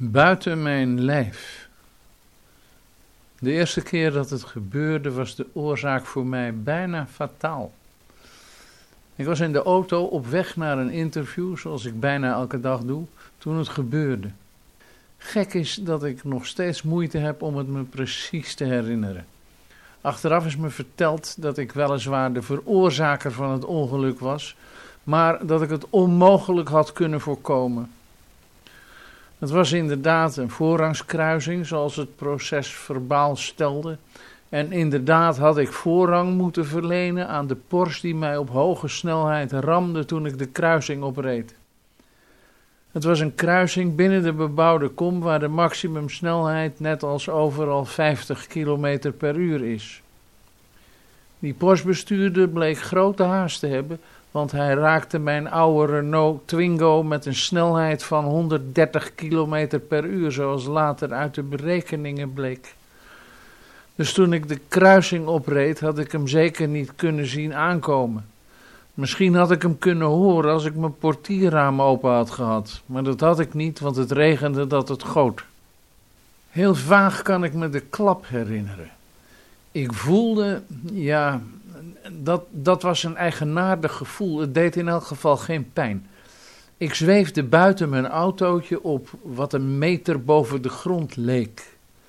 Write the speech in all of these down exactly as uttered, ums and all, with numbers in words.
Buiten mijn lijf. De eerste keer dat het gebeurde was de oorzaak voor mij bijna fataal. Ik was in de auto op weg naar een interview, zoals ik bijna elke dag doe, toen het gebeurde. Gek is dat ik nog steeds moeite heb om het me precies te herinneren. Achteraf is me verteld dat ik weliswaar de veroorzaker van het ongeluk was, maar dat ik het onmogelijk had kunnen voorkomen. Het was inderdaad een voorrangskruising, zoals het proces verbaal stelde. En inderdaad had ik voorrang moeten verlenen aan de Porsche die mij op hoge snelheid ramde toen ik de kruising opreed. Het was een kruising binnen de bebouwde kom waar de maximumsnelheid net als overal vijftig kilometer per uur is. Die Porsche-bestuurder bleek grote haast te hebben, want hij raakte mijn oude Renault Twingo met een snelheid van honderddertig kilometer per uur, zoals later uit de berekeningen bleek. Dus toen ik de kruising opreed, had ik hem zeker niet kunnen zien aankomen. Misschien had ik hem kunnen horen als ik mijn portierraam open had gehad, maar dat had ik niet, want het regende dat het goot. Heel vaag kan ik me de klap herinneren. Ik voelde, ja, dat, dat was een eigenaardig gevoel. Het deed in elk geval geen pijn. Ik zweefde buiten mijn autootje op wat een meter boven de grond leek.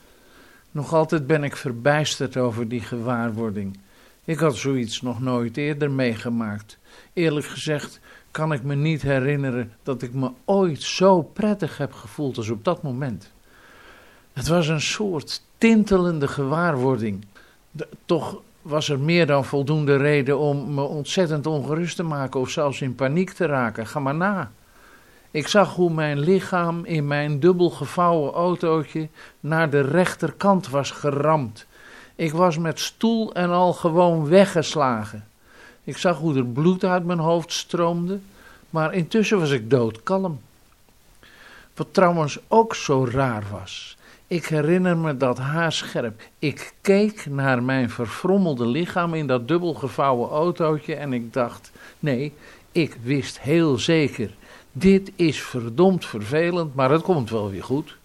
Nog altijd ben ik verbijsterd over die gewaarwording. Ik had zoiets nog nooit eerder meegemaakt. Eerlijk gezegd kan ik me niet herinneren dat ik me ooit zo prettig heb gevoeld als op dat moment. Het was een soort tintelende gewaarwording. De, toch was er meer dan voldoende reden om me ontzettend ongerust te maken of zelfs in paniek te raken. Ga maar na. Ik zag hoe mijn lichaam in mijn dubbel gevouwen autootje naar de rechterkant was geramd. Ik was met stoel en al gewoon weggeslagen. Ik zag hoe er bloed uit mijn hoofd stroomde, maar intussen was ik doodkalm. Wat trouwens ook zo raar was. Ik herinner me dat haarscherp. Ik keek naar mijn verfrommelde lichaam in dat dubbel gevouwen autootje en ik dacht, nee, ik wist heel zeker, dit is verdomd vervelend, maar het komt wel weer goed.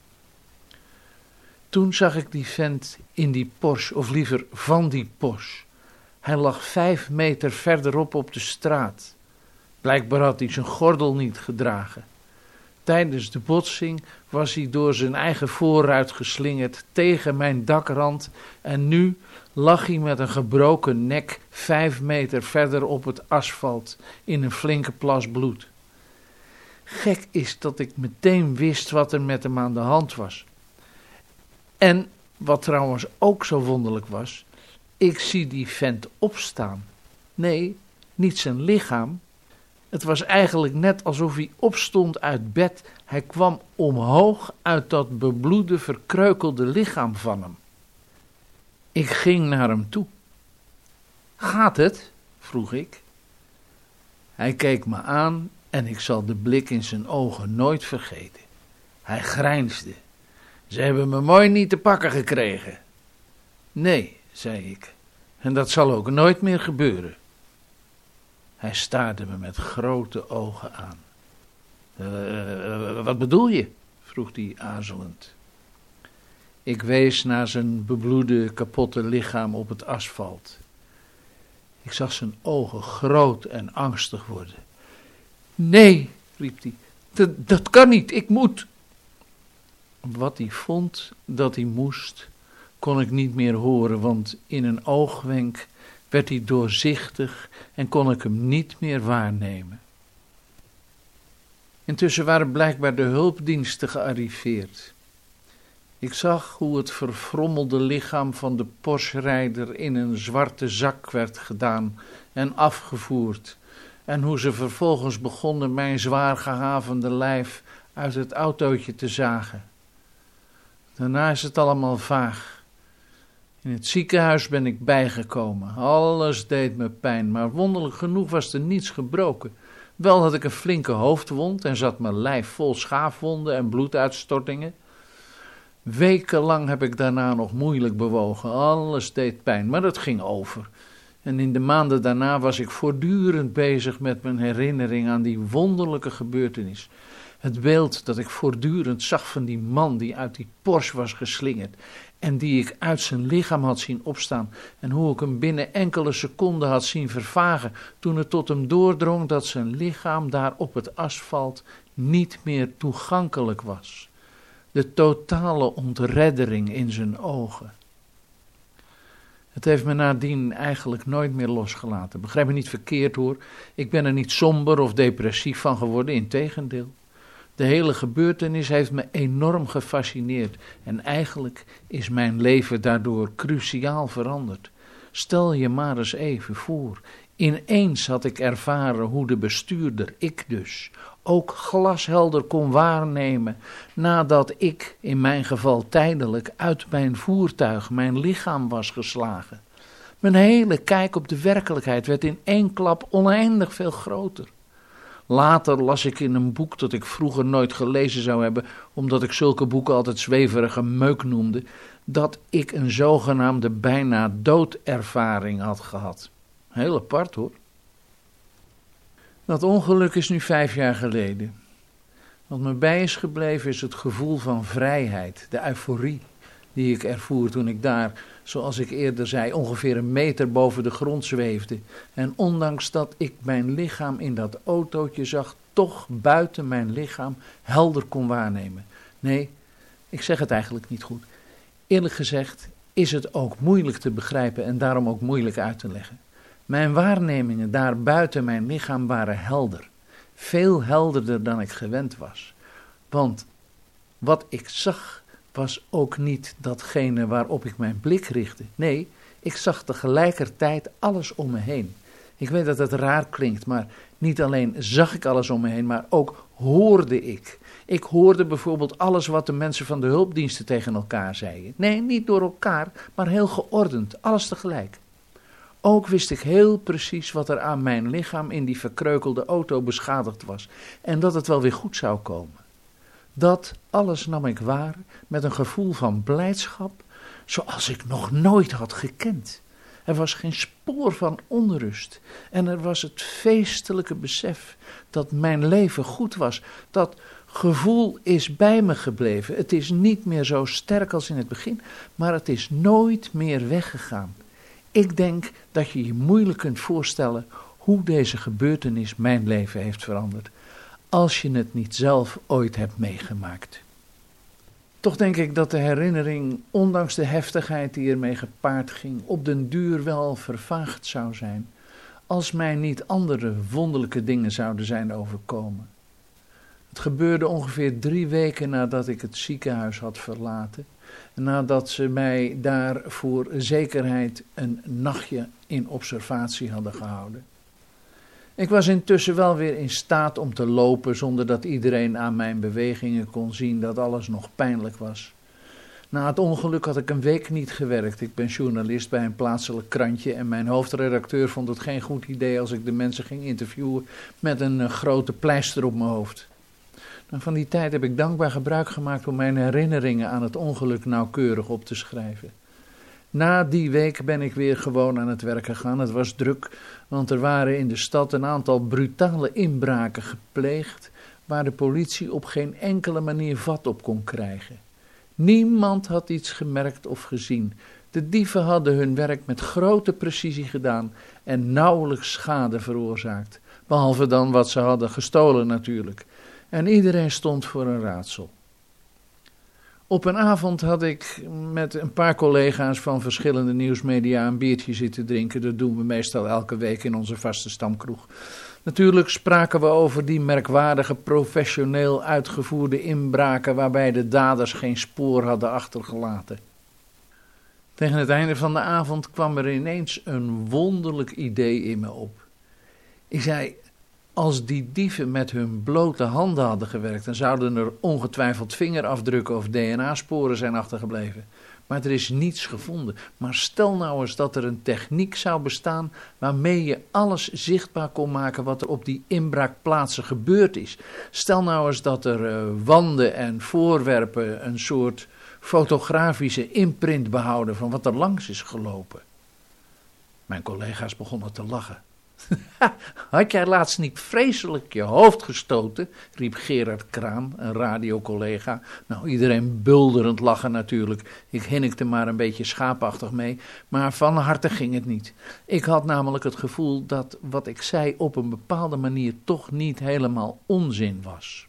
Toen zag ik die vent in die Porsche, of liever van die Porsche. Hij lag vijf meter verderop op de straat. Blijkbaar had hij zijn gordel niet gedragen. Tijdens de botsing was hij door zijn eigen voorruit geslingerd tegen mijn dakrand en nu lag hij met een gebroken nek vijf meter verder op het asfalt in een flinke plas bloed. Gek is dat ik meteen wist wat er met hem aan de hand was. En wat trouwens ook zo wonderlijk was, ik zie die vent opstaan. Nee, niet zijn lichaam. Het was eigenlijk net alsof hij opstond uit bed. Hij kwam omhoog uit dat bebloede, verkreukelde lichaam van hem. Ik ging naar hem toe. Gaat het? Vroeg ik. Hij keek me aan en ik zal de blik in zijn ogen nooit vergeten. Hij grijnsde. Ze hebben me mooi niet te pakken gekregen. Nee, zei ik, en dat zal ook nooit meer gebeuren. Hij staarde me met grote ogen aan. Uh, wat bedoel je? Vroeg hij aarzelend. Ik wees naar zijn bebloede, kapotte lichaam op het asfalt. Ik zag zijn ogen groot en angstig worden. Nee, riep hij, dat, dat kan niet, ik moet. Wat hij vond dat hij moest, kon ik niet meer horen, want in een oogwenk werd hij doorzichtig en kon ik hem niet meer waarnemen. Intussen waren blijkbaar de hulpdiensten gearriveerd. Ik zag hoe het verfrommelde lichaam van de Porsche-rijder in een zwarte zak werd gedaan en afgevoerd, en hoe ze vervolgens begonnen mijn zwaar gehavende lijf uit het autootje te zagen. Daarna is het allemaal vaag. In het ziekenhuis ben ik bijgekomen. Alles deed me pijn, maar wonderlijk genoeg was er niets gebroken. Wel had ik een flinke hoofdwond en zat mijn lijf vol schaafwonden en bloeduitstortingen. Wekenlang heb ik daarna nog moeilijk bewogen. Alles deed pijn, maar het ging over. En in de maanden daarna was ik voortdurend bezig met mijn herinnering aan die wonderlijke gebeurtenis. Het beeld dat ik voortdurend zag van die man die uit die Porsche was geslingerd en die ik uit zijn lichaam had zien opstaan en hoe ik hem binnen enkele seconden had zien vervagen toen het tot hem doordrong dat zijn lichaam daar op het asfalt niet meer toegankelijk was. De totale ontreddering in zijn ogen. Het heeft me nadien eigenlijk nooit meer losgelaten. Begrijp me niet verkeerd hoor, ik ben er niet somber of depressief van geworden, integendeel. De hele gebeurtenis heeft me enorm gefascineerd en eigenlijk is mijn leven daardoor cruciaal veranderd. Stel je maar eens even voor, ineens had ik ervaren hoe de bestuurder, ik dus, ook glashelder kon waarnemen nadat ik, in mijn geval tijdelijk, uit mijn voertuig, mijn lichaam was geslagen. Mijn hele kijk op de werkelijkheid werd in één klap oneindig veel groter. Later las ik in een boek dat ik vroeger nooit gelezen zou hebben, omdat ik zulke boeken altijd zweverige meuk noemde, dat ik een zogenaamde bijna doodervaring had gehad. Heel apart hoor. Dat ongeluk is nu vijf jaar geleden. Wat me bij is gebleven is het gevoel van vrijheid, de euforie die ik ervoer toen ik daar, zoals ik eerder zei, ongeveer een meter boven de grond zweefde. En ondanks dat ik mijn lichaam in dat autootje zag, toch buiten mijn lichaam helder kon waarnemen. Nee, ik zeg het eigenlijk niet goed. Eerlijk gezegd is het ook moeilijk te begrijpen en daarom ook moeilijk uit te leggen. Mijn waarnemingen daar buiten mijn lichaam waren helder. Veel helderder dan ik gewend was. Want wat ik zag was ook niet datgene waarop ik mijn blik richtte. Nee, ik zag tegelijkertijd alles om me heen. Ik weet dat het raar klinkt, maar niet alleen zag ik alles om me heen, maar ook hoorde ik. Ik hoorde bijvoorbeeld alles wat de mensen van de hulpdiensten tegen elkaar zeiden. Nee, niet door elkaar, maar heel geordend, alles tegelijk. Ook wist ik heel precies wat er aan mijn lichaam in die verkreukelde auto beschadigd was en dat het wel weer goed zou komen. Dat alles nam ik waar met een gevoel van blijdschap zoals ik nog nooit had gekend. Er was geen spoor van onrust en er was het feestelijke besef dat mijn leven goed was. Dat gevoel is bij me gebleven. Het is niet meer zo sterk als in het begin, maar het is nooit meer weggegaan. Ik denk dat je je moeilijk kunt voorstellen hoe deze gebeurtenis mijn leven heeft veranderd, als je het niet zelf ooit hebt meegemaakt. Toch denk ik dat de herinnering, ondanks de heftigheid die ermee gepaard ging, op den duur wel vervaagd zou zijn, als mij niet andere wonderlijke dingen zouden zijn overkomen. Het gebeurde ongeveer drie weken nadat ik het ziekenhuis had verlaten, nadat ze mij daar voor zekerheid een nachtje in observatie hadden gehouden. Ik was intussen wel weer in staat om te lopen zonder dat iedereen aan mijn bewegingen kon zien dat alles nog pijnlijk was. Na het ongeluk had ik een week niet gewerkt. Ik ben journalist bij een plaatselijk krantje en mijn hoofdredacteur vond het geen goed idee als ik de mensen ging interviewen met een uh, grote pleister op mijn hoofd. En van die tijd heb ik dankbaar gebruik gemaakt om mijn herinneringen aan het ongeluk nauwkeurig op te schrijven. Na die week ben ik weer gewoon aan het werk gegaan. Het was druk, want er waren in de stad een aantal brutale inbraken gepleegd, waar de politie op geen enkele manier vat op kon krijgen. Niemand had iets gemerkt of gezien. De dieven hadden hun werk met grote precisie gedaan en nauwelijks schade veroorzaakt, behalve dan wat ze hadden gestolen natuurlijk. En iedereen stond voor een raadsel. Op een avond had ik met een paar collega's van verschillende nieuwsmedia een biertje zitten drinken. Dat doen we meestal elke week in onze vaste stamkroeg. Natuurlijk spraken we over die merkwaardige professioneel uitgevoerde inbraken waarbij de daders geen spoor hadden achtergelaten. Tegen het einde van de avond kwam er ineens een wonderlijk idee in me op. Ik zei, als die dieven met hun blote handen hadden gewerkt, dan zouden er ongetwijfeld vingerafdrukken of D N A-sporen zijn achtergebleven. Maar er is niets gevonden. Maar stel nou eens dat er een techniek zou bestaan waarmee je alles zichtbaar kon maken wat er op die inbraakplaatsen gebeurd is. Stel nou eens dat er uh, wanden en voorwerpen een soort fotografische imprint behouden van wat er langs is gelopen. Mijn collega's begonnen te lachen. Had jij laatst niet vreselijk je hoofd gestoten, riep Gerard Kraan, een radiocollega. Nou, iedereen bulderend lachen natuurlijk. Ik hinnikte maar een beetje schaapachtig mee, maar van harte ging het niet. Ik had namelijk het gevoel dat wat ik zei op een bepaalde manier toch niet helemaal onzin was.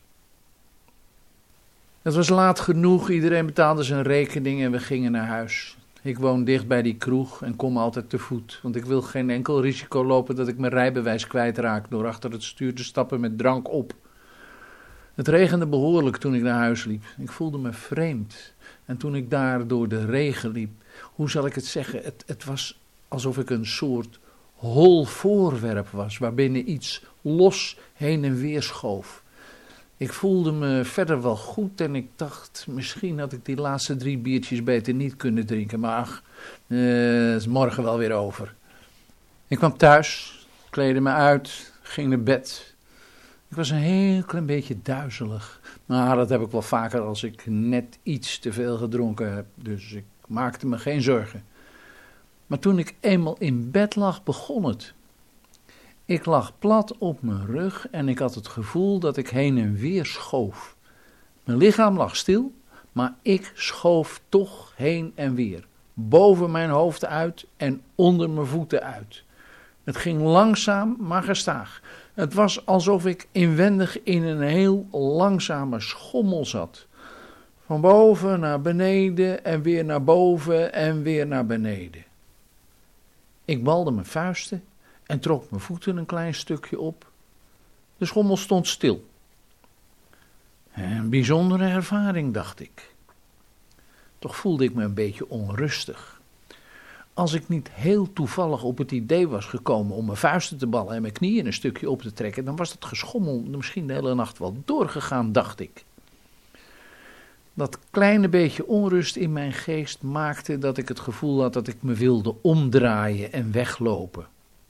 Het was laat genoeg, iedereen betaalde zijn rekening en we gingen naar huis. Ik woon dicht bij die kroeg en kom altijd te voet, want ik wil geen enkel risico lopen dat ik mijn rijbewijs kwijtraak door achter het stuur te stappen met drank op. Het regende behoorlijk toen ik naar huis liep. Ik voelde me vreemd. En toen ik daar door de regen liep, hoe zal ik het zeggen, het, het was alsof ik een soort hol voorwerp was, waarbinnen iets los heen en weer schoof. Ik voelde me verder wel goed en ik dacht, misschien had ik die laatste drie biertjes beter niet kunnen drinken. Maar ach, uh, is morgen wel weer over. Ik kwam thuis, kleedde me uit, ging naar bed. Ik was een heel klein beetje duizelig. Maar dat heb ik wel vaker als ik net iets te veel gedronken heb. Dus ik maakte me geen zorgen. Maar toen ik eenmaal in bed lag, begon het. Ik lag plat op mijn rug en ik had het gevoel dat ik heen en weer schoof. Mijn lichaam lag stil, maar ik schoof toch heen en weer. Boven mijn hoofd uit en onder mijn voeten uit. Het ging langzaam, maar gestaag. Het was alsof ik inwendig in een heel langzame schommel zat. Van boven naar beneden en weer naar boven en weer naar beneden. Ik balde mijn vuisten en trok mijn voeten een klein stukje op. De schommel stond stil. Een bijzondere ervaring, dacht ik. Toch voelde ik me een beetje onrustig. Als ik niet heel toevallig op het idee was gekomen om mijn vuisten te ballen en mijn knieën een stukje op te trekken, dan was dat geschommel misschien de hele nacht wel doorgegaan, dacht ik. Dat kleine beetje onrust in mijn geest maakte dat ik het gevoel had dat ik me wilde omdraaien en weglopen.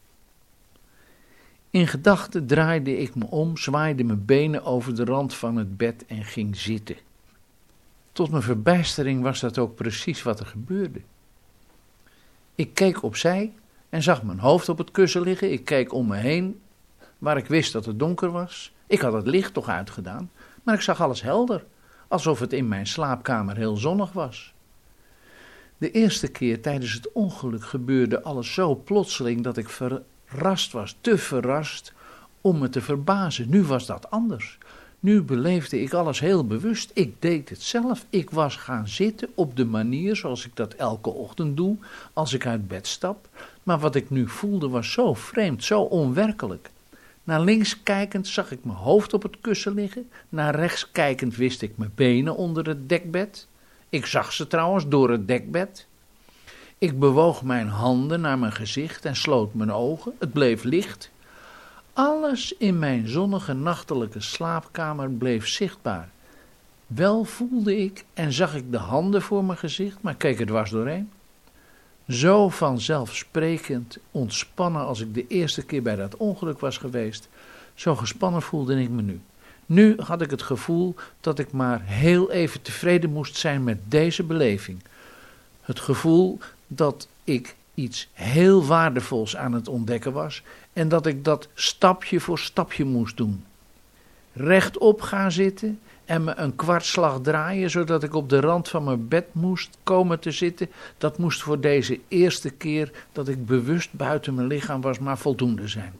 In gedachten draaide ik me om, zwaaide mijn benen over de rand van het bed en ging zitten. Tot mijn verbijstering was dat ook precies wat er gebeurde. Ik keek opzij en zag mijn hoofd op het kussen liggen. Ik keek om me heen, waar ik wist dat het donker was. Ik had het licht toch uitgedaan, maar ik zag alles helder, alsof het in mijn slaapkamer heel zonnig was. De eerste keer tijdens het ongeluk gebeurde alles zo plotseling dat ik verrast was, te verrast om me te verbazen. Nu was dat anders. Nu beleefde ik alles heel bewust. Ik deed het zelf. Ik was gaan zitten op de manier zoals ik dat elke ochtend doe als ik uit bed stap. Maar wat ik nu voelde was zo vreemd, zo onwerkelijk. Naar links kijkend zag ik mijn hoofd op het kussen liggen. Naar rechts kijkend wist ik mijn benen onder het dekbed. Ik zag ze trouwens door het dekbed. Ik bewoog mijn handen naar mijn gezicht en sloot mijn ogen. Het bleef licht. Alles in mijn zonnige nachtelijke slaapkamer bleef zichtbaar. Wel voelde ik en zag ik de handen voor mijn gezicht, maar keek er dwars doorheen. Zo vanzelfsprekend ontspannen als ik de eerste keer bij dat ongeluk was geweest, zo gespannen voelde ik me nu. Nu had ik het gevoel dat ik maar heel even tevreden moest zijn met deze beleving. Het gevoel dat ik iets heel waardevols aan het ontdekken was en dat ik dat stapje voor stapje moest doen. Rechtop gaan zitten en me een kwartslag draaien zodat ik op de rand van mijn bed moest komen te zitten, dat moest voor deze eerste keer dat ik bewust buiten mijn lichaam was maar voldoende zijn.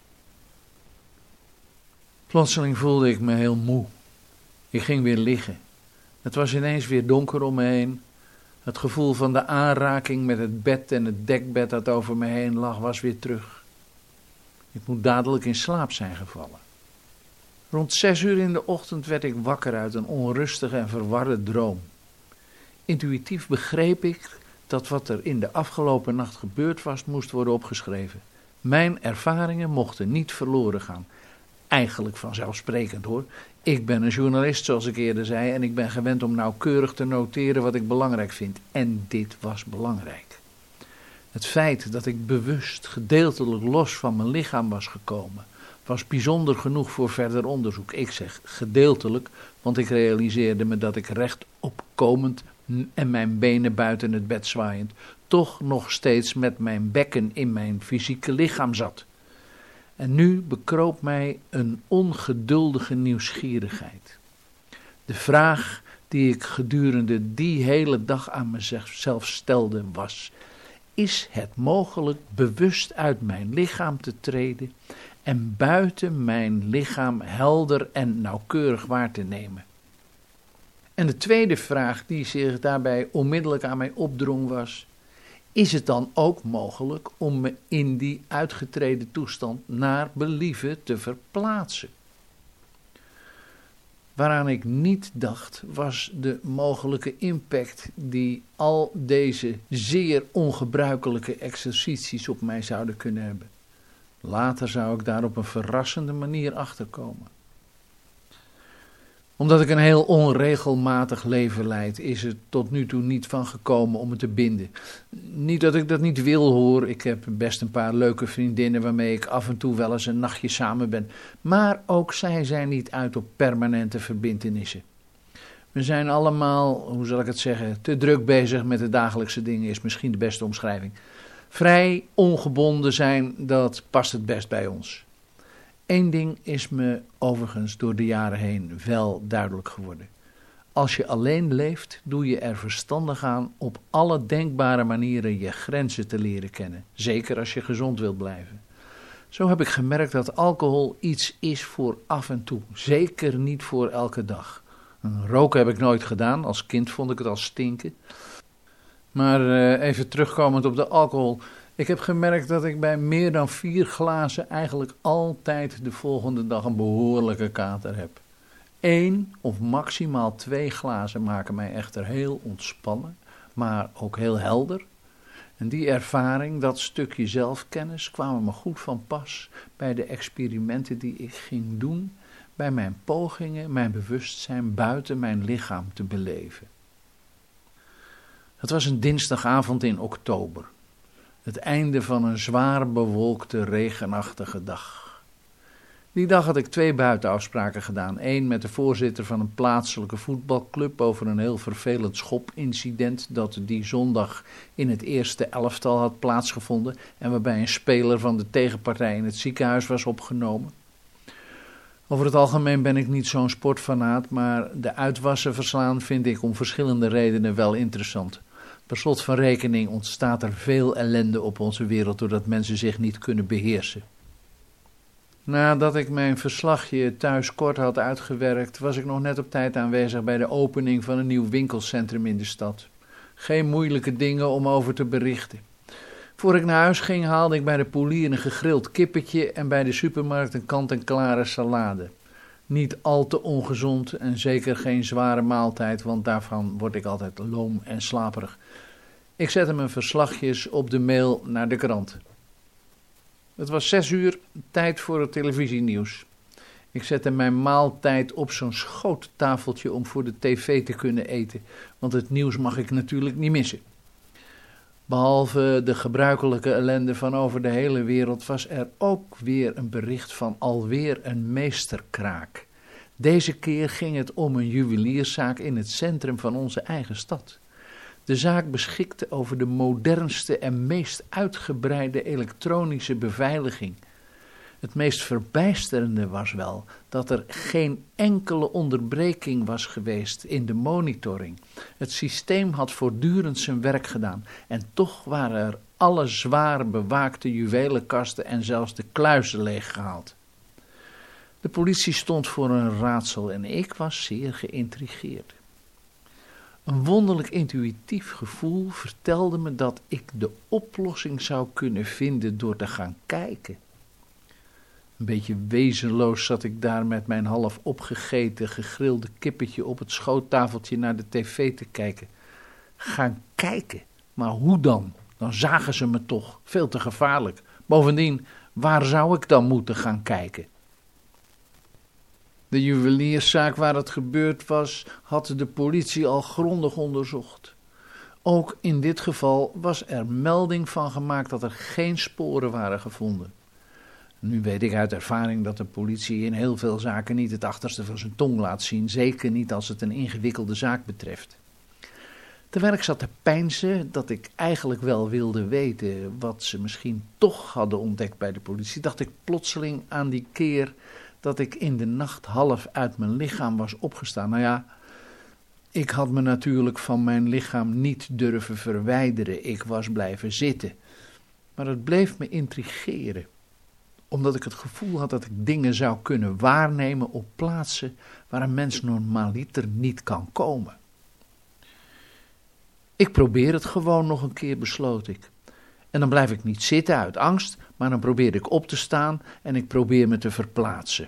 Plotseling voelde ik me heel moe. Ik ging weer liggen. Het was ineens weer donker om me heen. Het gevoel van de aanraking met het bed en het dekbed dat over me heen lag was weer terug. Ik moet dadelijk in slaap zijn gevallen. Rond zes uur in de ochtend werd ik wakker uit een onrustige en verwarde droom. Intuïtief begreep ik dat wat er in de afgelopen nacht gebeurd was, moest worden opgeschreven. Mijn ervaringen mochten niet verloren gaan. Eigenlijk vanzelfsprekend hoor. Ik ben een journalist zoals ik eerder zei en ik ben gewend om nauwkeurig te noteren wat ik belangrijk vind. En dit was belangrijk. Het feit dat ik bewust gedeeltelijk los van mijn lichaam was gekomen, was bijzonder genoeg voor verder onderzoek. Ik zeg gedeeltelijk, want ik realiseerde me dat ik rechtop komend en mijn benen buiten het bed zwaaiend, toch nog steeds met mijn bekken in mijn fysieke lichaam zat. En nu bekroop mij een ongeduldige nieuwsgierigheid. De vraag die ik gedurende die hele dag aan mezelf stelde was: is het mogelijk bewust uit mijn lichaam te treden en buiten mijn lichaam helder en nauwkeurig waar te nemen? En de tweede vraag die zich daarbij onmiddellijk aan mij opdrong was: is het dan ook mogelijk om me in die uitgetreden toestand naar believen te verplaatsen? Waaraan ik niet dacht was de mogelijke impact die al deze zeer ongebruikelijke exercities op mij zouden kunnen hebben. Later zou ik daar op een verrassende manier achterkomen. Omdat ik een heel onregelmatig leven leid, is het tot nu toe niet van gekomen om me te binden. Niet dat ik dat niet wil hoor, ik heb best een paar leuke vriendinnen waarmee ik af en toe wel eens een nachtje samen ben. Maar ook zij zijn niet uit op permanente verbintenissen. We zijn allemaal, hoe zal ik het zeggen, te druk bezig met de dagelijkse dingen, is misschien de beste omschrijving. Vrij ongebonden zijn, dat past het best bij ons. Eén ding is me overigens door de jaren heen wel duidelijk geworden. Als je alleen leeft, doe je er verstandig aan op alle denkbare manieren je grenzen te leren kennen. Zeker als je gezond wilt blijven. Zo heb ik gemerkt dat alcohol iets is voor af en toe. Zeker niet voor elke dag. Roken heb ik nooit gedaan. Als kind vond ik het al stinken. Maar uh, even terugkomend op de alcohol. Ik heb gemerkt dat ik bij meer dan vier glazen eigenlijk altijd de volgende dag een behoorlijke kater heb. Eén of maximaal twee glazen maken mij echter heel ontspannen, maar ook heel helder. En die ervaring, dat stukje zelfkennis, kwamen me goed van pas bij de experimenten die ik ging doen, bij mijn pogingen mijn bewustzijn buiten mijn lichaam te beleven. Het was een dinsdagavond in oktober. Het einde van een zwaar bewolkte, regenachtige dag. Die dag had ik twee buitenafspraken gedaan. Eén met de voorzitter van een plaatselijke voetbalclub over een heel vervelend schopincident dat die zondag in het eerste elftal had plaatsgevonden en waarbij een speler van de tegenpartij in het ziekenhuis was opgenomen. Over het algemeen ben ik niet zo'n sportfanaat, maar de uitwassen verslaan vind ik om verschillende redenen wel interessant. Per slot van rekening ontstaat er veel ellende op onze wereld doordat mensen zich niet kunnen beheersen. Nadat ik mijn verslagje thuis kort had uitgewerkt, was ik nog net op tijd aanwezig bij de opening van een nieuw winkelcentrum in de stad. Geen moeilijke dingen om over te berichten. Voor ik naar huis ging haalde ik bij de poelier een gegrild kippetje en bij de supermarkt een kant-en-klare salade. Niet al te ongezond en zeker geen zware maaltijd, want daarvan word ik altijd loom en slaperig. Ik zette mijn verslagjes op de mail naar de krant. Het was zes uur, tijd voor het televisienieuws. Ik zette mijn maaltijd op zo'n schoottafeltje om voor de tv te kunnen eten, want het nieuws mag ik natuurlijk niet missen. Behalve de gebruikelijke ellende van over de hele wereld was er ook weer een bericht van alweer een meesterkraak. Deze keer ging het om een juwelierszaak in het centrum van onze eigen stad. De zaak beschikte over de modernste en meest uitgebreide elektronische beveiliging. Het meest verbijsterende was wel dat er geen enkele onderbreking was geweest in de monitoring. Het systeem had voortdurend zijn werk gedaan en toch waren er alle zwaar bewaakte juwelenkasten en zelfs de kluizen leeggehaald. De politie stond voor een raadsel en ik was zeer geïntrigeerd. Een wonderlijk intuïtief gevoel vertelde me dat ik de oplossing zou kunnen vinden door te gaan kijken. Een beetje wezenloos zat ik daar met mijn half opgegeten gegrilde kippetje op het schoottafeltje naar de tv te kijken. Gaan kijken? Maar hoe dan? Dan zagen ze me toch. Veel te gevaarlijk. Bovendien, waar zou ik dan moeten gaan kijken? De juwelierszaak waar het gebeurd was, had de politie al grondig onderzocht. Ook in dit geval was er melding van gemaakt dat er geen sporen waren gevonden. Nu weet ik uit ervaring dat de politie in heel veel zaken niet het achterste van zijn tong laat zien, zeker niet als het een ingewikkelde zaak betreft. Terwijl ik zat te peinzen dat ik eigenlijk wel wilde weten wat ze misschien toch hadden ontdekt bij de politie, dacht ik plotseling aan die keer dat ik in de nacht half uit mijn lichaam was opgestaan. Nou ja, ik had me natuurlijk van mijn lichaam niet durven verwijderen. Ik was blijven zitten. Maar het bleef me intrigeren, omdat ik het gevoel had dat ik dingen zou kunnen waarnemen op plaatsen waar een mens normaliter niet kan komen. Ik probeer het gewoon nog een keer, besloot ik. En dan blijf ik niet zitten uit angst, maar dan probeer ik op te staan en ik probeer me te verplaatsen.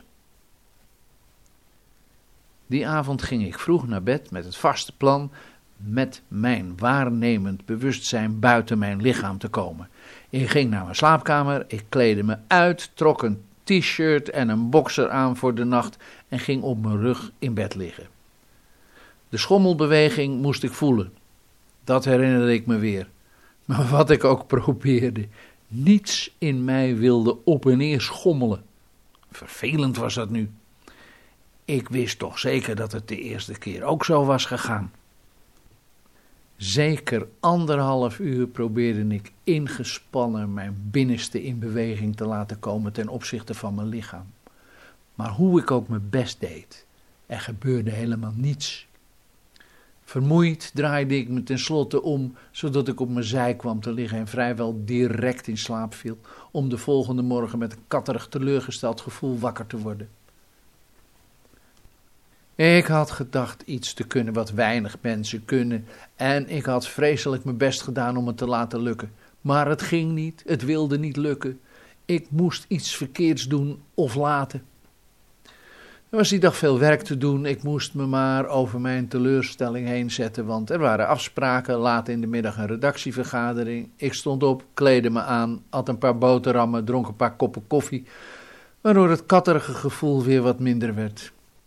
Die avond ging ik vroeg naar bed met het vaste plan met mijn waarnemend bewustzijn buiten mijn lichaam te komen. Ik ging naar mijn slaapkamer, ik kleedde me uit, trok een t-shirt en een boxer aan voor de nacht en ging op mijn rug in bed liggen. De schommelbeweging moest ik voelen. Dat herinnerde ik me weer. Maar wat ik ook probeerde, niets in mij wilde op en neer schommelen. Vervelend was dat nu. Ik wist toch zeker dat het de eerste keer ook zo was gegaan. Zeker anderhalf uur probeerde ik ingespannen mijn binnenste in beweging te laten komen ten opzichte van mijn lichaam. Maar hoe ik ook mijn best deed, er gebeurde helemaal niets. Vermoeid draaide ik me tenslotte om, zodat ik op mijn zij kwam te liggen en vrijwel direct in slaap viel, om de volgende morgen met een katterig teleurgesteld gevoel wakker te worden. Ik had gedacht iets te kunnen wat weinig mensen kunnen en ik had vreselijk mijn best gedaan om het te laten lukken. Maar het ging niet, het wilde niet lukken. Ik moest iets verkeerds doen of laten. Er was die dag veel werk te doen, ik moest me maar over mijn teleurstelling heen zetten, want er waren afspraken, laat in de middag een redactievergadering. Ik stond op, kleedde me aan, at een paar boterhammen, dronk een paar koppen koffie, waardoor het katterige gevoel weer wat minder werd.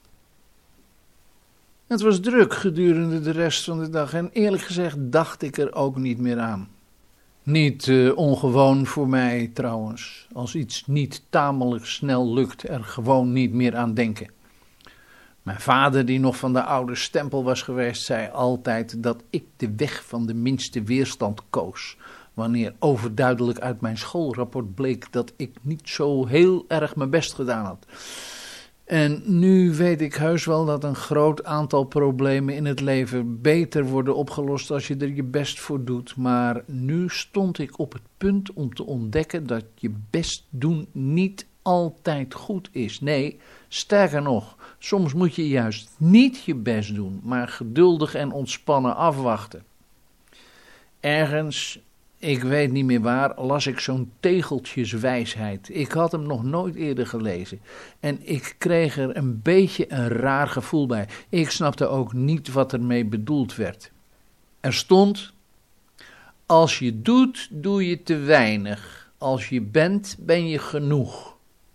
Het was druk gedurende de rest van de dag en eerlijk gezegd dacht ik er ook niet meer aan. Niet uh, ongewoon voor mij trouwens, als iets niet tamelijk snel lukt er gewoon niet meer aan denken. Mijn vader, die nog van de oude stempel was geweest, zei altijd dat ik de weg van de minste weerstand koos, wanneer overduidelijk uit mijn schoolrapport bleek dat ik niet zo heel erg mijn best gedaan had. En nu weet ik heus wel dat een groot aantal problemen in het leven beter worden opgelost als je er je best voor doet. Maar nu stond ik op het punt om te ontdekken dat je best doen niet altijd goed is. Nee, sterker nog, soms moet je juist niet je best doen, maar geduldig en ontspannen afwachten. Ergens, ik weet niet meer waar, las ik zo'n tegeltjeswijsheid. Ik had hem nog nooit eerder gelezen. En ik kreeg er een beetje een raar gevoel bij. Ik snapte ook niet wat ermee bedoeld werd. Er stond: als je doet, doe je te weinig. Als je bent, ben je genoeg.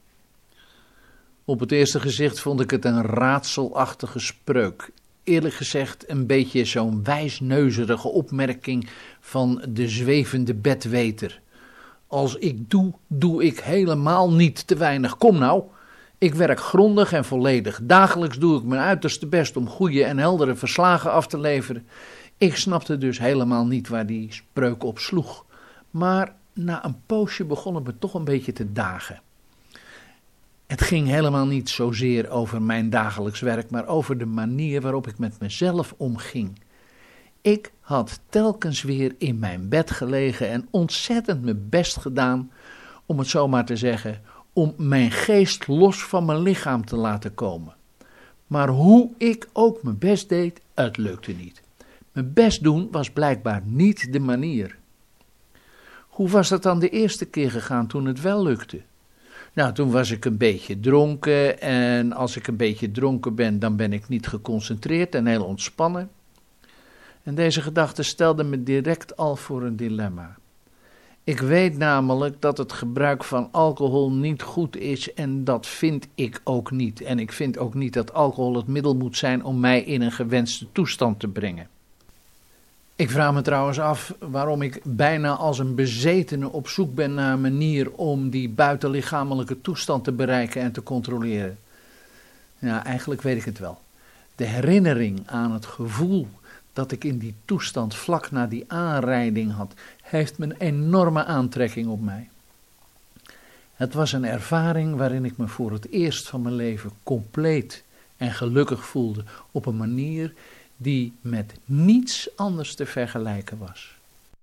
Op het eerste gezicht vond ik het een raadselachtige spreuk. Eerlijk gezegd een beetje zo'n wijsneuzerige opmerking van de zwevende bedweter. Als ik doe, doe ik helemaal niet te weinig. Kom nou, ik werk grondig en volledig. Dagelijks doe ik mijn uiterste best om goede en heldere verslagen af te leveren. Ik snapte dus helemaal niet waar die spreuk op sloeg. Maar na een poosje begon het me toch een beetje te dagen. Het ging helemaal niet zozeer over mijn dagelijks werk, maar over de manier waarop ik met mezelf omging. Ik had telkens weer in mijn bed gelegen en ontzettend mijn best gedaan, om het zo maar te zeggen, om mijn geest los van mijn lichaam te laten komen. Maar hoe ik ook mijn best deed, het lukte niet. Mijn best doen was blijkbaar niet de manier. Hoe was dat dan de eerste keer gegaan toen het wel lukte? Nou, toen was ik een beetje dronken en als ik een beetje dronken ben, dan ben ik niet geconcentreerd en heel ontspannen. En deze gedachte stelde me direct al voor een dilemma. Ik weet namelijk dat het gebruik van alcohol niet goed is en dat vind ik ook niet. En ik vind ook niet dat alcohol het middel moet zijn om mij in een gewenste toestand te brengen. Ik vraag me trouwens af waarom ik bijna als een bezetene op zoek ben naar een manier om die buitenlichamelijke toestand te bereiken en te controleren. Ja, eigenlijk weet ik het wel. De herinnering aan het gevoel dat ik in die toestand vlak na die aanrijding had, heeft een enorme aantrekking op mij. Het was een ervaring waarin ik me voor het eerst van mijn leven compleet en gelukkig voelde op een manier die met niets anders te vergelijken was.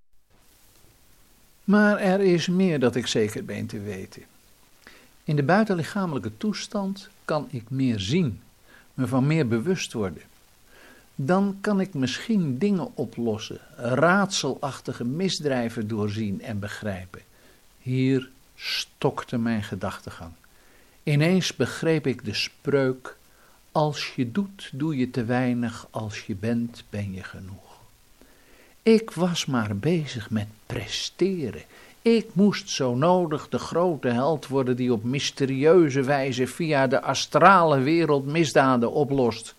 Maar er is meer dat ik zeker ben te weten. In de buitenlichamelijke toestand kan ik meer zien, me van meer bewust worden. Dan kan ik misschien dingen oplossen, raadselachtige misdrijven doorzien en begrijpen. Hier stokte mijn gedachtegang. Ineens begreep ik de spreuk: als je doet, doe je te weinig, als je bent, ben je genoeg. Ik was maar bezig met presteren. Ik moest zo nodig de grote held worden die op mysterieuze wijze via de astrale wereld misdaden oplost.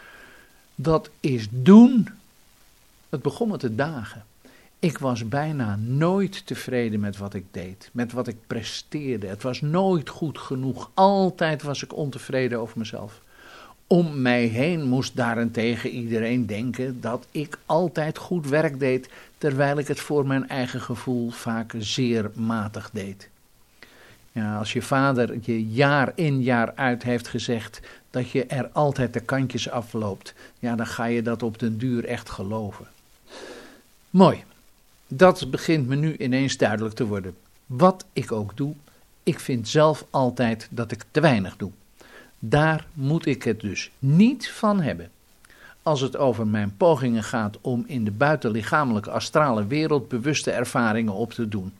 Dat is doen. Het begon me te dagen. Ik was bijna nooit tevreden met wat ik deed, met wat ik presteerde. Het was nooit goed genoeg. Altijd was ik ontevreden over mezelf. Om mij heen moest daarentegen iedereen denken dat ik altijd goed werk deed, terwijl ik het voor mijn eigen gevoel vaak zeer matig deed. Ja, als je vader je jaar in jaar uit heeft gezegd dat je er altijd de kantjes afloopt, ja, dan ga je dat op den duur echt geloven. Mooi, dat begint me nu ineens duidelijk te worden. Wat ik ook doe, ik vind zelf altijd dat ik te weinig doe. Daar moet ik het dus niet van hebben. Als het over mijn pogingen gaat om in de buitenlichamelijke astrale wereld bewuste ervaringen op te doen.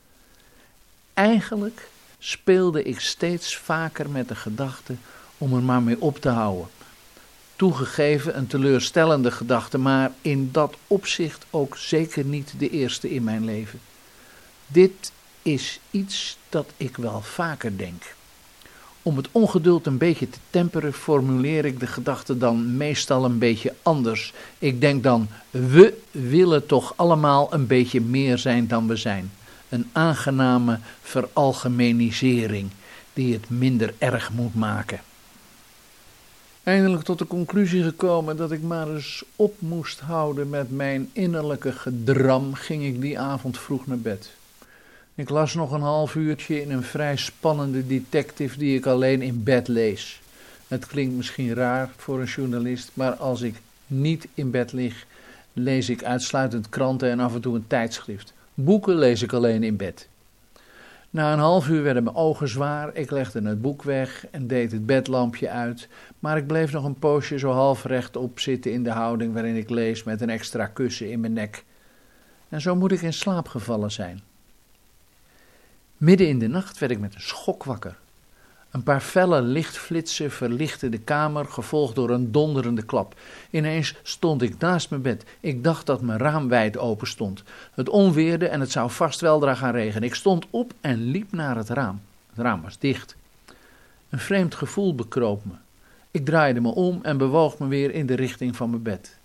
Eigenlijk speelde ik steeds vaker met de gedachte om er maar mee op te houden. Toegegeven een teleurstellende gedachte, maar in dat opzicht ook zeker niet de eerste in mijn leven. Dit is iets dat ik wel vaker denk. Om het ongeduld een beetje te temperen, formuleer ik de gedachte dan meestal een beetje anders. Ik denk dan, we willen toch allemaal een beetje meer zijn dan we zijn. Een aangename veralgemenisering die het minder erg moet maken. Eindelijk tot de conclusie gekomen dat ik maar eens op moest houden met mijn innerlijke gedram, ging ik die avond vroeg naar bed. Ik las nog een half uurtje in een vrij spannende detective die ik alleen in bed lees. Het klinkt misschien raar voor een journalist, maar als ik niet in bed lig, lees ik uitsluitend kranten en af en toe een tijdschrift. Boeken lees ik alleen in bed. Na een half uur werden mijn ogen zwaar, ik legde het boek weg en deed het bedlampje uit, maar ik bleef nog een poosje zo half rechtop zitten in de houding waarin ik lees met een extra kussen in mijn nek. En zo moet ik in slaap gevallen zijn. Midden in de nacht werd ik met een schok wakker. Een paar felle lichtflitsen verlichtten de kamer, gevolgd door een donderende klap. Ineens stond ik naast mijn bed. Ik dacht dat mijn raam wijd open stond. Het onweerde en het zou vast weldra gaan regenen. Ik stond op en liep naar het raam. Het raam was dicht. Een vreemd gevoel bekroop me. Ik draaide me om en bewoog me weer in de richting van mijn bed.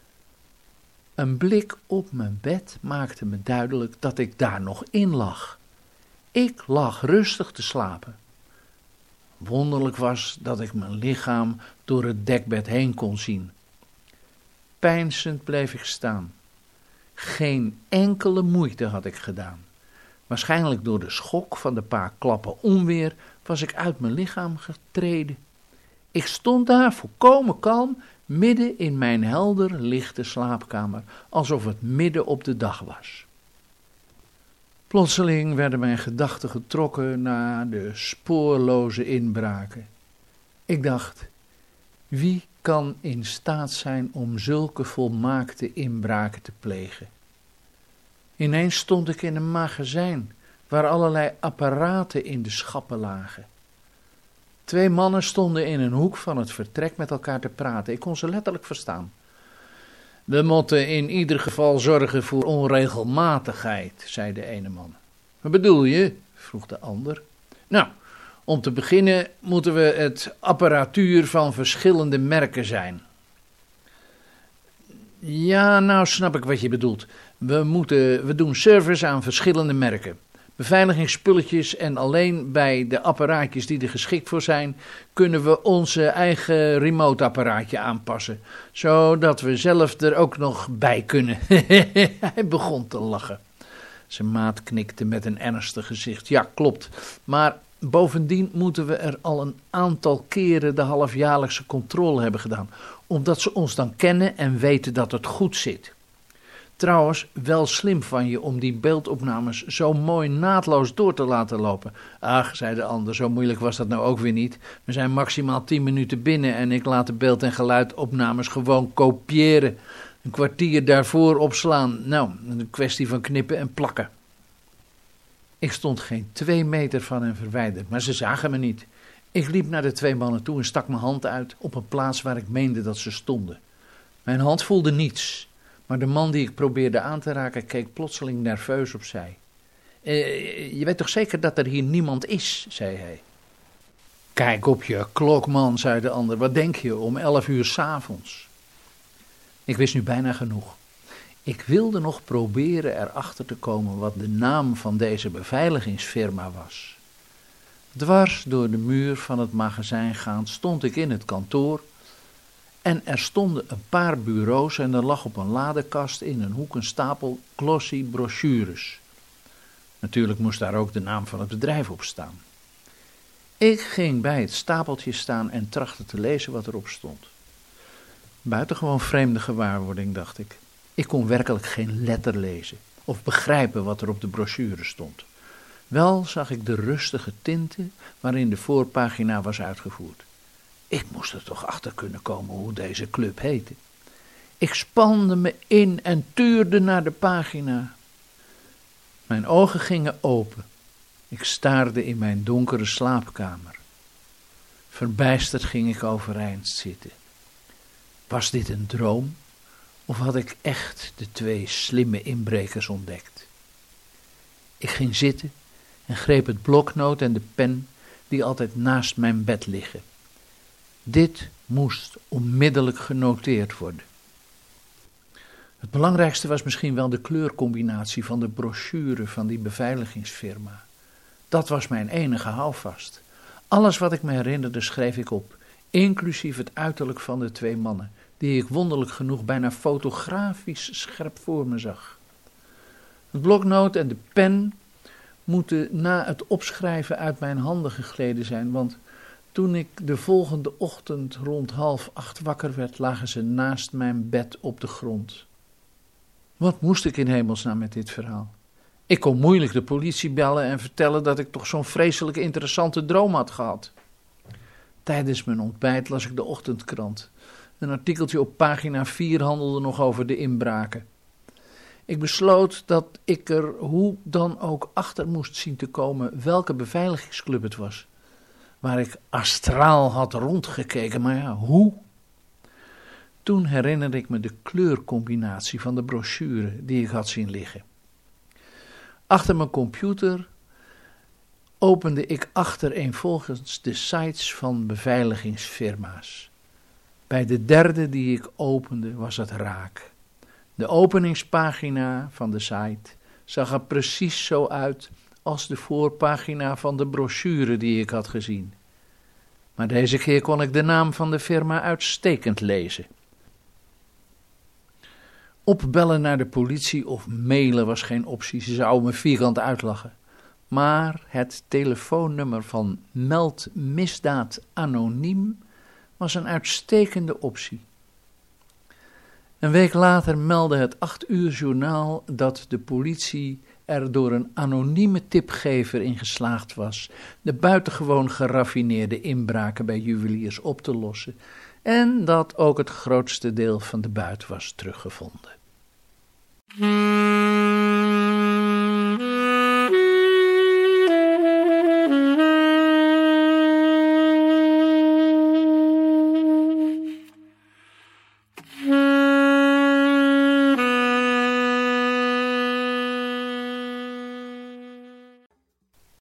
Een blik op mijn bed maakte me duidelijk dat ik daar nog in lag. Ik lag rustig te slapen. Wonderlijk was dat ik mijn lichaam door het dekbed heen kon zien. Peinzend bleef ik staan. Geen enkele moeite had ik gedaan. Waarschijnlijk door de schok van de paar klappen onweer was ik uit mijn lichaam getreden. Ik stond daar volkomen kalm, midden in mijn helder lichte slaapkamer, alsof het midden op de dag was. Plotseling werden mijn gedachten getrokken naar de spoorloze inbraken. Ik dacht, wie kan in staat zijn om zulke volmaakte inbraken te plegen? Ineens stond ik in een magazijn waar allerlei apparaten in de schappen lagen. Twee mannen stonden in een hoek van het vertrek met elkaar te praten. Ik kon ze letterlijk verstaan. We moeten in ieder geval zorgen voor onregelmatigheid, zei de ene man. Wat bedoel je? Vroeg de ander. Nou, om te beginnen moeten we het apparatuur van verschillende merken zijn. Ja, nou snap ik wat je bedoelt. We moeten, we doen service aan verschillende merken. beveiligingsspulletjes en alleen bij de apparaatjes die er geschikt voor zijn, kunnen we onze eigen remote-apparaatje aanpassen, zodat we zelf er ook nog bij kunnen. Hij begon te lachen. Zijn maat knikte met een ernstig gezicht. Ja, klopt, maar bovendien moeten we er al een aantal keren de halfjaarlijkse controle hebben gedaan, omdat ze ons dan kennen en weten dat het goed zit. Trouwens, wel slim van je om die beeldopnames zo mooi naadloos door te laten lopen. Ach, zei de ander, zo moeilijk was dat nou ook weer niet. We zijn maximaal tien minuten binnen en ik laat de beeld- en geluidopnames gewoon kopiëren. Een kwartier daarvoor opslaan. Nou, een kwestie van knippen en plakken. Ik stond geen twee meter van hen verwijderd, maar ze zagen me niet. Ik liep naar de twee mannen toe en stak mijn hand uit op een plaats waar ik meende dat ze stonden. Mijn hand voelde niets. Maar de man die ik probeerde aan te raken keek plotseling nerveus opzij. E, je weet toch zeker dat er hier niemand is, zei hij. Kijk op je klok, man, zei de ander. Wat denk je, om elf uur 's avonds? Ik wist nu bijna genoeg. Ik wilde nog proberen erachter te komen wat de naam van deze beveiligingsfirma was. Dwars door de muur van het magazijn gaand stond ik in het kantoor. En er stonden een paar bureaus en er lag op een ladekast in een hoek een stapel glossy brochures. Natuurlijk moest daar ook de naam van het bedrijf op staan. Ik ging bij het stapeltje staan en trachtte te lezen wat erop stond. Buitengewoon vreemde gewaarwording, dacht ik. Ik kon werkelijk geen letter lezen of begrijpen wat er op de brochure stond. Wel zag ik de rustige tinten waarin de voorpagina was uitgevoerd. Ik moest er toch achter kunnen komen hoe deze club heette. Ik spande me in en tuurde naar de pagina. Mijn ogen gingen open. Ik staarde in mijn donkere slaapkamer. Verbijsterd ging ik overeind zitten. Was dit een droom of had ik echt de twee slimme inbrekers ontdekt? Ik ging zitten en greep het bloknoot en de pen die altijd naast mijn bed liggen. Dit moest onmiddellijk genoteerd worden. Het belangrijkste was misschien wel de kleurcombinatie van de brochure van die beveiligingsfirma. Dat was mijn enige houvast. Alles wat ik me herinnerde schreef ik op, inclusief het uiterlijk van de twee mannen, die ik wonderlijk genoeg bijna fotografisch scherp voor me zag. Het bloknoot en de pen moeten na het opschrijven uit mijn handen gegleden zijn, want toen ik de volgende ochtend rond half acht wakker werd, lagen ze naast mijn bed op de grond. Wat moest ik in hemelsnaam met dit verhaal? Ik kon moeilijk de politie bellen en vertellen dat ik toch zo'n vreselijk interessante droom had gehad. Tijdens mijn ontbijt las ik de ochtendkrant. Een artikeltje op pagina vier handelde nog over de inbraken. Ik besloot dat ik er hoe dan ook achter moest zien te komen welke beveiligingsclub het was. Waar ik astraal had rondgekeken, maar ja, hoe? Toen herinnerde ik me de kleurcombinatie van de brochure die ik had zien liggen. Achter mijn computer opende ik achtereenvolgens de sites van beveiligingsfirma's. Bij de derde die ik opende was het raak. De openingspagina van de site zag er precies zo uit als de voorpagina van de brochure die ik had gezien. Maar deze keer kon ik de naam van de firma uitstekend lezen. Opbellen naar de politie of mailen was geen optie, ze zouden me vierkant uitlachen. Maar het telefoonnummer van Meld Misdaad Anoniem was een uitstekende optie. Een week later meldde het acht uur journaal dat de politie er door een anonieme tipgever in geslaagd was de buitengewoon geraffineerde inbraken bij juweliers op te lossen en dat ook het grootste deel van de buit was teruggevonden.